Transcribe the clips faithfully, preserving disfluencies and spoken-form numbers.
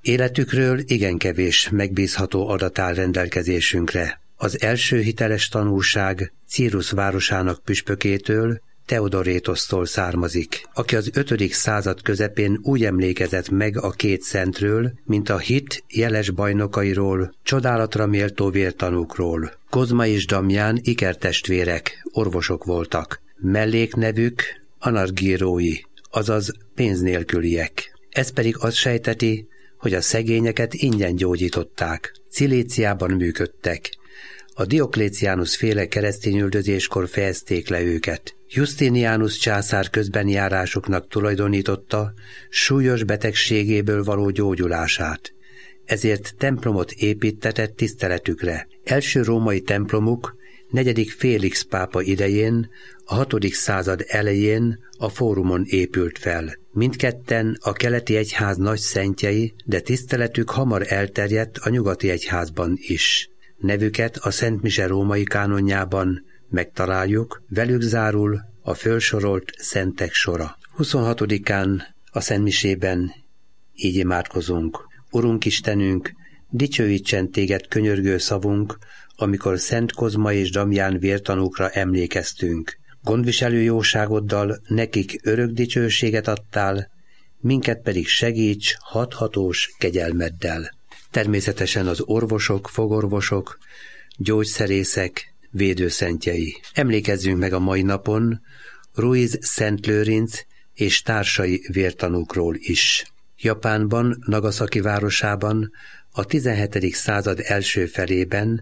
Életükről igen kevés megbízható adat áll rendelkezésünkre. Az első hiteles tanúság Círus városának püspökétől, Theodorétosztól származik, aki az ötödik század közepén úgy emlékezett meg a két szentről, mint a hit jeles bajnokairól, csodálatra méltó vértanúkról. Kozma és Damján ikertestvérek, orvosok voltak. Melléknevük anargírói, azaz pénz nélküliek. Ez pedig azt sejteti, hogy a szegényeket ingyen gyógyították. Cilíciában működtek. A Diokléciánus féle keresztényüldözéskor fejezték le őket. Justinianus császár közbenjárásuknak tulajdonította súlyos betegségéből való gyógyulását. Ezért templomot építtetett tiszteletükre. Első római templomuk negyedik Félix pápa idején, a hatodik század elején a fórumon épült fel. Mindketten a keleti egyház nagy szentjei, de tiszteletük hamar elterjedt a nyugati egyházban is. Nevüket a Szent Mise római kánonjában megtaláljuk, velük zárul a fölsorolt szentek sora. huszonhatodikán a Szentmisében így imádkozunk. Urunk Istenünk, dicsőítsen téged könyörgő szavunk, amikor Szent Kozma és Damján vértanúkra emlékeztünk. Gondviselő jóságoddal nekik örök dicsőséget adtál, minket pedig segíts hathatós kegyelmeddel. Természetesen az orvosok, fogorvosok, gyógyszerészek, védőszentjei. Emlékezzünk meg a mai napon Ruiz Szent Lőrinc és társai vértanúkról is. Japánban, Nagasaki városában a tizenhetedik század első felében,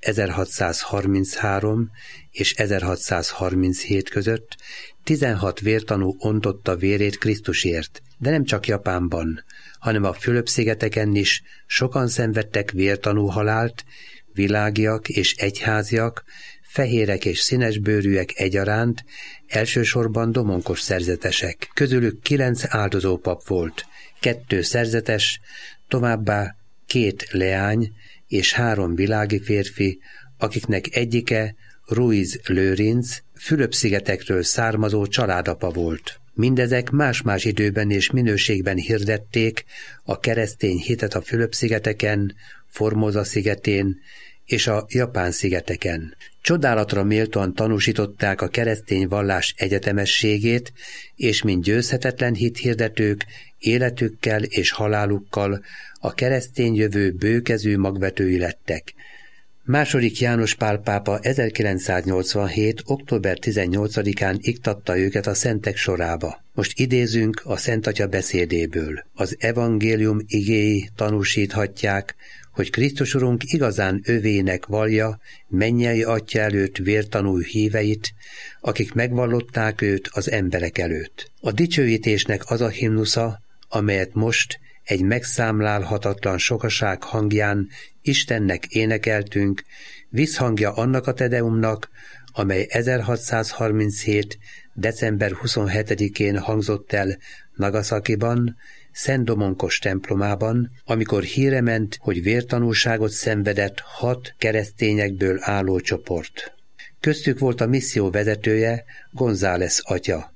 ezerhatszázharminchárom és ezerhatszázharminchét között tizenhat vértanú ontotta vérét Krisztusért, de nem csak Japánban, hanem a Fülöp-szigeteken is sokan szenvedtek vértanú halált, világiak és egyháziak, fehérek és színesbőrűek egyaránt, elsősorban domonkos szerzetesek. Közülük kilenc áldozópap volt, kettő szerzetes, továbbá két leány és három világi férfi, akiknek egyike Ruiz Lőrinc, Fülöp-szigetekről származó családapa volt. Mindezek más-más időben és minőségben hirdették a keresztény hitet a Fülöp-szigeteken, Formosa szigetén és a Japán szigeteken. Csodálatra méltóan tanúsították a keresztény vallás egyetemességét, és mint győzhetetlen hithirdetők életükkel és halálukkal a keresztény jövő bőkezű magvetői lettek. Második János Pál pápa ezerkilencszáznyolcvanhét. október tizennyolcadikán iktatta őket a szentek sorába. Most idézünk a Szent Atya beszédéből. Az evangélium igéi tanúsíthatják, hogy Krisztus Urunk igazán övének vallja mennyei Atya előtt vértanú híveit, akik megvallották őt az emberek előtt. A dicsőítésnek az a himnusza, amelyet most egy megszámlálhatatlan sokaság hangján Istennek énekeltünk, visszhangja annak a tedeumnak, amely ezerhatszázharminchét. december huszonhetedikén hangzott el Nagasakiban, Szent Domonkos templomában, amikor híre ment, hogy vértanúságot szenvedett hat keresztényekből álló csoport. Köztük volt a misszió vezetője, González atya,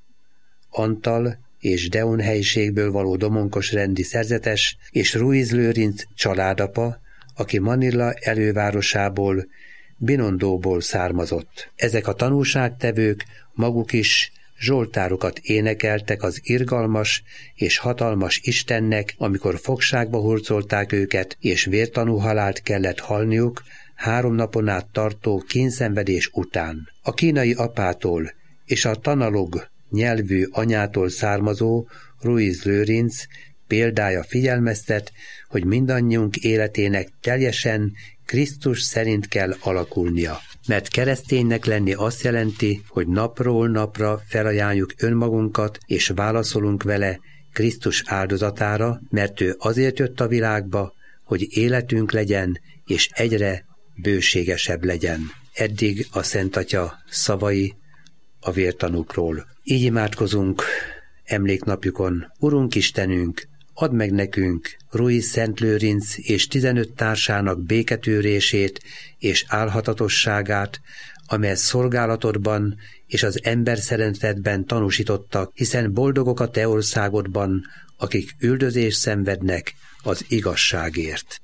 Antal és Deon helyiségből való domonkos rendi szerzetes, és Ruiz Lőrinc családapa, aki Manila elővárosából, Binondóból származott. Ezek a tanúságtevők maguk is zsoltárokat énekeltek az irgalmas és hatalmas Istennek, amikor fogságba hurcolták őket, és vértanú halált kellett halniuk három napon át tartó kínszenvedés után. A kínai apától és a tanalog nyelvű anyától származó Ruiz Lőrinc példája figyelmeztet, hogy mindannyiunk életének teljesen Krisztus szerint kell alakulnia. Mert kereszténynek lenni azt jelenti, hogy napról napra felajánljuk önmagunkat és válaszolunk vele Krisztus áldozatára, mert ő azért jött a világba, hogy életünk legyen és egyre bőségesebb legyen. Eddig a Szent Atya szavai a vértanúkról. Így imádkozunk emléknapjukon. Urunk Istenünk, add meg nekünk Ruiz Szent Lőrinc és tizenöt társának béketűrését és álhatatosságát, amelyet szolgálatodban és az ember szeretetben tanúsítottak, hiszen boldogok a te országodban, akik üldözést szenvednek az igazságért.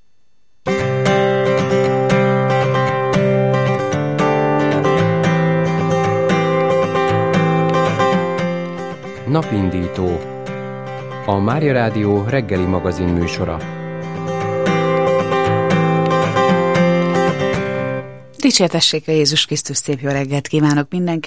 Napindító, a Mária Rádió reggeli magazin műsora. Dicsértessék a Jézus Krisztus, szép jó reggelt kívánok mindenkinek!